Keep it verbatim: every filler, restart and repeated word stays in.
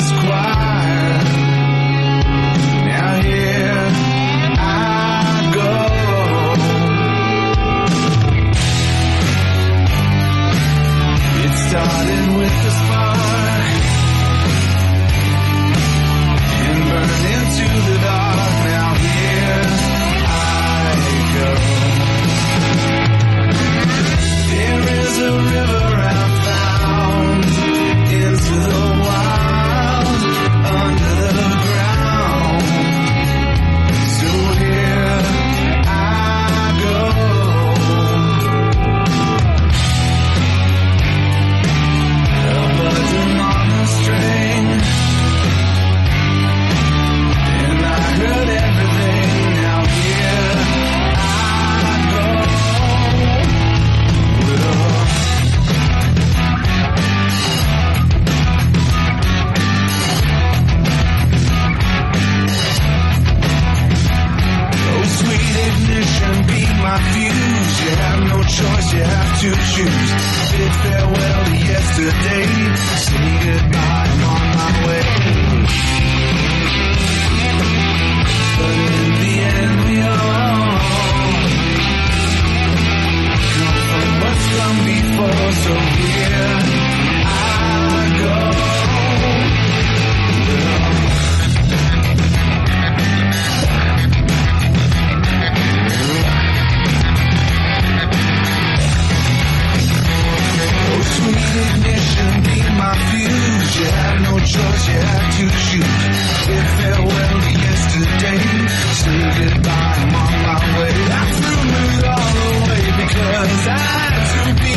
choir. Now here I go. It started with the spark and burned into the dark. Now here I go. There is a river I've found into the wild, under the ground. So here I go. A button on a string, and I heard everything. Now here I go. Well, oh, sweet ignition, be my fuse. You have no choice, you have to choose. Bid farewell to yesterday. Say goodbye, I'm on my way. But in the end we all come from what's come before. So here I go. Oh, sweet ignition, be my fuse. You have no choice, you have to choose. Bid farewell to yesterday. Say goodbye, I'm on my way. I threw it all away because I had to be